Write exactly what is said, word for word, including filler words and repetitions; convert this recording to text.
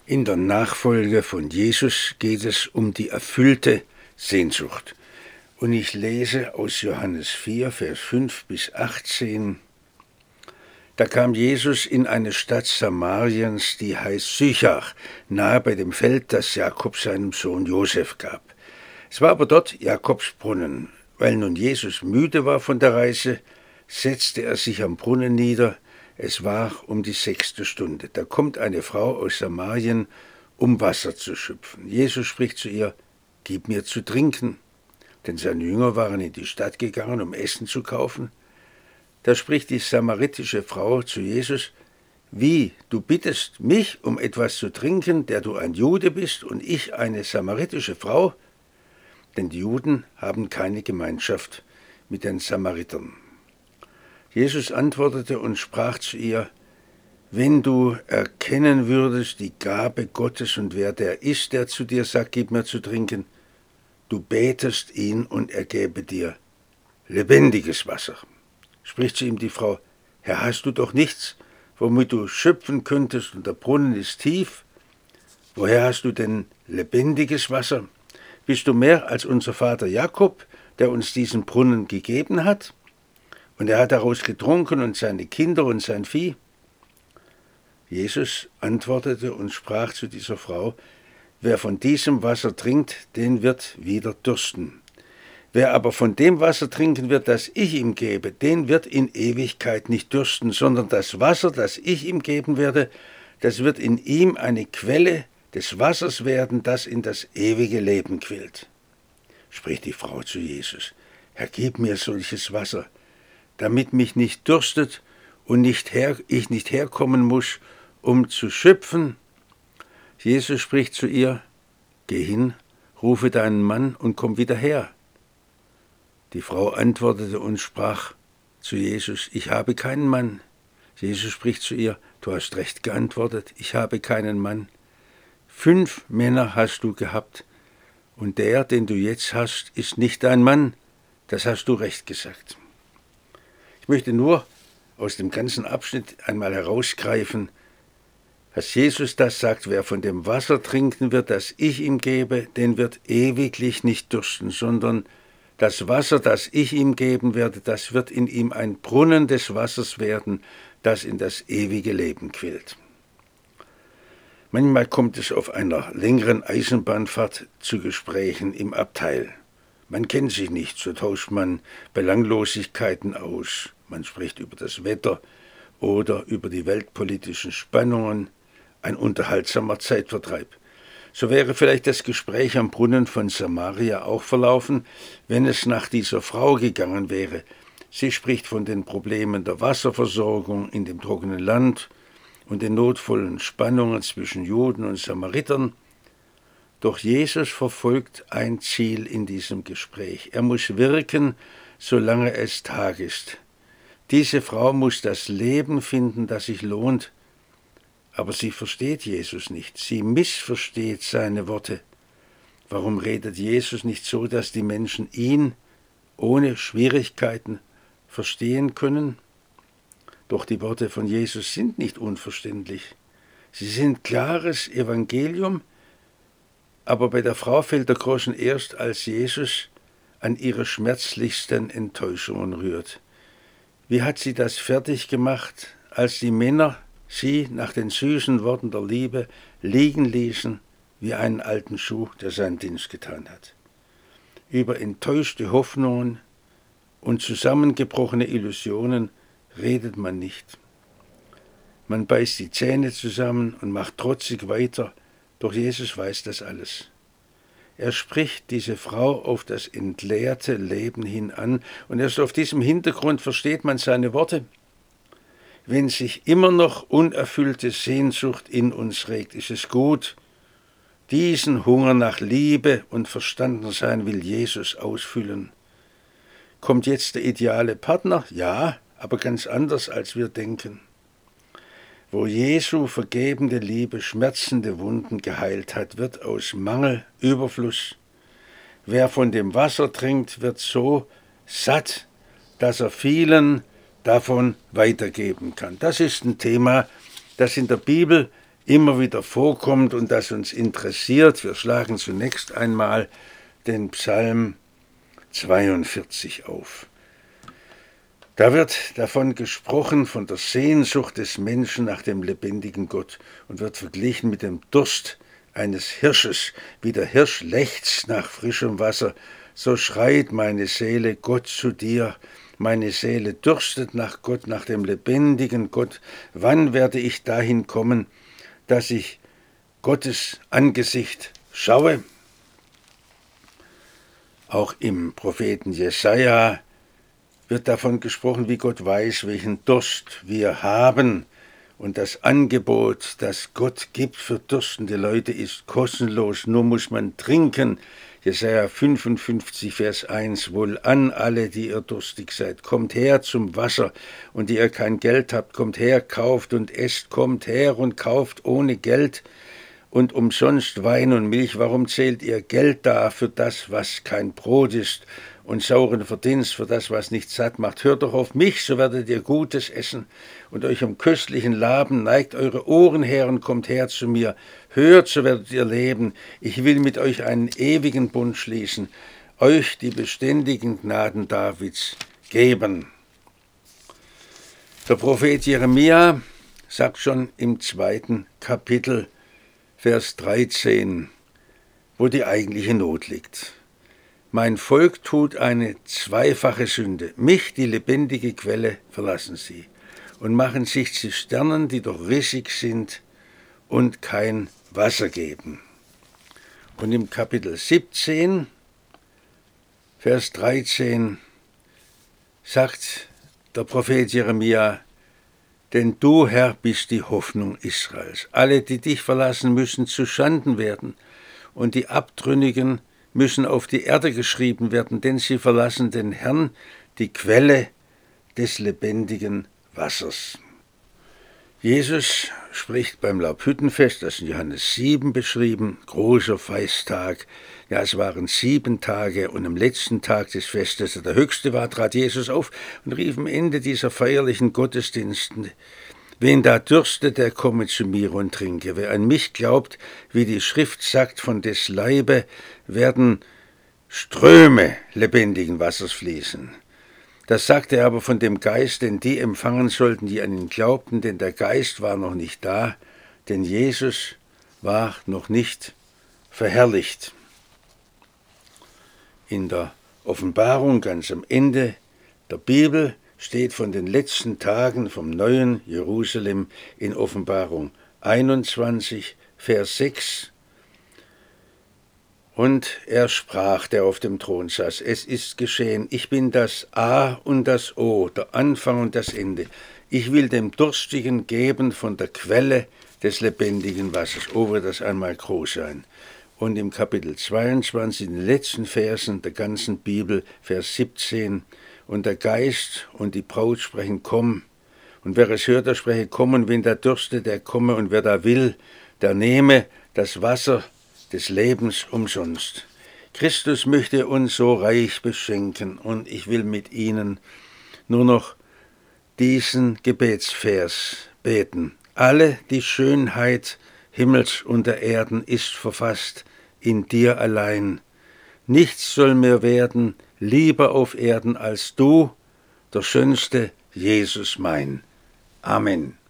In der Nachfolge von Jesus geht es um die erfüllte Sehnsucht. Und ich lese aus Johannes vier, Vers fünf bis achtzehn. Da kam Jesus in eine Stadt Samariens, die heißt Sychar, nahe bei dem Feld, das Jakob seinem Sohn Josef gab. Es war aber dort Jakobs Brunnen. Weil nun Jesus müde war von der Reise, setzte er sich am Brunnen nieder. Es war um die sechste Stunde. Da kommt eine Frau aus Samarien, um Wasser zu schöpfen. Jesus spricht zu ihr: Gib mir zu trinken. Denn seine Jünger waren in die Stadt gegangen, um Essen zu kaufen. Da spricht die samaritische Frau zu Jesus: Wie, du bittest mich um etwas zu trinken, der du ein Jude bist und ich eine samaritische Frau? Denn die Juden haben keine Gemeinschaft mit den Samaritern. Jesus antwortete und sprach zu ihr: Wenn du erkennen würdest die Gabe Gottes und wer der ist, der zu dir sagt, gib mir zu trinken, du betest ihn und er gäbe dir lebendiges Wasser. Spricht zu ihm die Frau: Herr, hast du doch nichts, womit du schöpfen könntest, und der Brunnen ist tief? Woher hast du denn lebendiges Wasser? Bist du mehr als unser Vater Jakob, der uns diesen Brunnen gegeben hat? Und er hat daraus getrunken und seine Kinder und sein Vieh. Jesus antwortete und sprach zu dieser Frau: Wer von diesem Wasser trinkt, den wird wieder dürsten. Wer aber von dem Wasser trinken wird, das ich ihm gebe, den wird in Ewigkeit nicht dürsten, sondern das Wasser, das ich ihm geben werde, das wird in ihm eine Quelle des Wassers werden, das in das ewige Leben quillt. Spricht die Frau zu Jesus: Herr, gib mir solches Wasser, damit mich nicht dürstet und nicht her, ich nicht herkommen muss, um zu schöpfen. Jesus spricht zu ihr: Geh hin, rufe deinen Mann und komm wieder her. Die Frau antwortete und sprach zu Jesus: Ich habe keinen Mann. Jesus spricht zu ihr: Du hast recht geantwortet, ich habe keinen Mann. Fünf Männer hast du gehabt, und der, den du jetzt hast, ist nicht dein Mann. Das hast du recht gesagt. Ich möchte nur aus dem ganzen Abschnitt einmal herausgreifen, dass Jesus das sagt: Wer von dem Wasser trinken wird, das ich ihm gebe, den wird ewiglich nicht dürsten, sondern das Wasser, das ich ihm geben werde, das wird in ihm ein Brunnen des Wassers werden, das in das ewige Leben quillt. Manchmal kommt es auf einer längeren Eisenbahnfahrt zu Gesprächen im Abteil. Man kennt sich nicht, so tauscht man Belanglosigkeiten aus. Man spricht über das Wetter oder über die weltpolitischen Spannungen, ein unterhaltsamer Zeitvertreib. So wäre vielleicht das Gespräch am Brunnen von Samaria auch verlaufen, wenn es nach dieser Frau gegangen wäre. Sie spricht von den Problemen der Wasserversorgung in dem trockenen Land und den notvollen Spannungen zwischen Juden und Samaritern. Doch Jesus verfolgt ein Ziel in diesem Gespräch. Er muss wirken, solange es Tag ist. Diese Frau muss das Leben finden, das sich lohnt. Aber sie versteht Jesus nicht. Sie missversteht seine Worte. Warum redet Jesus nicht so, dass die Menschen ihn ohne Schwierigkeiten verstehen können? Doch die Worte von Jesus sind nicht unverständlich. Sie sind klares Evangelium, aber bei der Frau fällt der Groschen erst, als Jesus an ihre schmerzlichsten Enttäuschungen rührt. Wie hat sie das fertig gemacht, als die Männer sie nach den süßen Worten der Liebe liegen ließen, wie einen alten Schuh, der seinen Dienst getan hat? Über enttäuschte Hoffnungen und zusammengebrochene Illusionen redet man nicht. Man beißt die Zähne zusammen und macht trotzig weiter, doch Jesus weiß das alles. Er spricht diese Frau auf das entleerte Leben hin an, und erst auf diesem Hintergrund versteht man seine Worte. Wenn sich immer noch unerfüllte Sehnsucht in uns regt, ist es gut. Diesen Hunger nach Liebe und Verstandensein will Jesus ausfüllen. Kommt jetzt der ideale Partner? Ja, aber ganz anders, als wir denken. Wo Jesu vergebende Liebe schmerzende Wunden geheilt hat, wird aus Mangel Überfluss. Wer von dem Wasser trinkt, wird so satt, dass er vielen davon weitergeben kann. Das ist ein Thema, das in der Bibel immer wieder vorkommt und das uns interessiert. Wir schlagen zunächst einmal den Psalm zweiundvierzig auf. Da wird davon gesprochen, von der Sehnsucht des Menschen nach dem lebendigen Gott und wird verglichen mit dem Durst eines Hirsches. Wie der Hirsch lechzt nach frischem Wasser, so schreit meine Seele Gott zu dir. Meine Seele dürstet nach Gott, nach dem lebendigen Gott. Wann werde ich dahin kommen, dass ich Gottes Angesicht schaue? Auch im Propheten Jesaja wird davon gesprochen, wie Gott weiß, welchen Durst wir haben. Und das Angebot, das Gott gibt für durstende Leute, ist kostenlos, nur muss man trinken. Jesaja fünfundfünfzig, Vers eins, Wohlan alle, die ihr durstig seid, kommt her zum Wasser, und die ihr kein Geld habt, kommt her, kauft und esst, kommt her und kauft ohne Geld und umsonst Wein und Milch. Warum zählt ihr Geld dar für das, was kein Brot ist, und sauren Verdienst für das, was nicht satt macht? Hört doch auf mich, so werdet ihr Gutes essen und euch um köstlichen Laben. Neigt eure Ohren her und kommt her zu mir. Hört, so werdet ihr leben. Ich will mit euch einen ewigen Bund schließen, euch die beständigen Gnaden Davids geben. Der Prophet Jeremia sagt schon im zweiten Kapitel, Vers dreizehn, wo die eigentliche Not liegt. Mein Volk tut eine zweifache Sünde. Mich, die lebendige Quelle, verlassen sie und machen sich Zisternen, die doch rissig sind und kein Wasser geben. Und im Kapitel siebzehn, Vers dreizehn, sagt der Prophet Jeremia, denn du, Herr, bist die Hoffnung Israels. Alle, die dich verlassen, müssen zu Schanden werden, und die Abtrünnigen müssen auf die Erde geschrieben werden, denn sie verlassen den Herrn, die Quelle des lebendigen Wassers. Jesus spricht beim Laubhüttenfest, das ist in Johannes sieben beschrieben, großer Festtag. Ja, es waren sieben Tage, und am letzten Tag des Festes, der der höchste war, trat Jesus auf und rief am Ende dieser feierlichen Gottesdienste: Wen da dürstet, der komme zu mir und trinke. Wer an mich glaubt, wie die Schrift sagt, von des Leibe werden Ströme lebendigen Wassers fließen. Das sagte er aber von dem Geist, den die empfangen sollten, die an ihn glaubten, denn der Geist war noch nicht da, denn Jesus war noch nicht verherrlicht. In der Offenbarung ganz am Ende der Bibel steht von den letzten Tagen vom neuen Jerusalem in Offenbarung einundzwanzig, Vers sechs. Und er sprach, der auf dem Thron saß: Es ist geschehen, ich bin das A und das O, der Anfang und das Ende. Ich will dem Durstigen geben von der Quelle des lebendigen Wassers. Oh, wird das einmal groß sein. Und im Kapitel zweiundzwanzig, in den letzten Versen der ganzen Bibel, Vers siebzehn, und der Geist und die Braut sprechen, komm. Und wer es hört, der spreche, komm. Und wen da dürstet, der komme. Und wer da will, der nehme das Wasser des Lebens umsonst. Christus möchte uns so reich beschenken. Und ich will mit Ihnen nur noch diesen Gebetsvers beten. Alle die Schönheit Himmels und der Erden ist verfasst in dir allein. Nichts soll mir werden lieber auf Erden als du, der schönste Jesus mein. Amen.